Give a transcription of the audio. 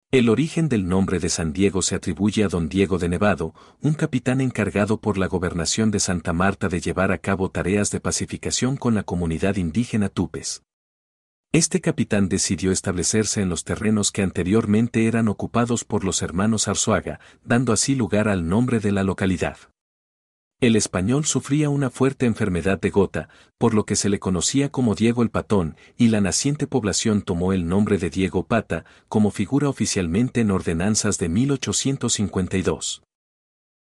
El origen del nombre de San Diego se atribuye a don Diego de Nevado, un capitán encargado por la gobernación de Santa Marta de llevar a cabo tareas de pacificación con la comunidad indígena Tupes. Este capitán decidió establecerse en los terrenos que anteriormente eran ocupados por los hermanos Arzuaga, dando así lugar al nombre de la localidad. El español sufría una fuerte enfermedad de gota, por lo que se le conocía como Diego el Patón, y la naciente población tomó el nombre de Diego Pata, como figura oficialmente en ordenanzas de 1852.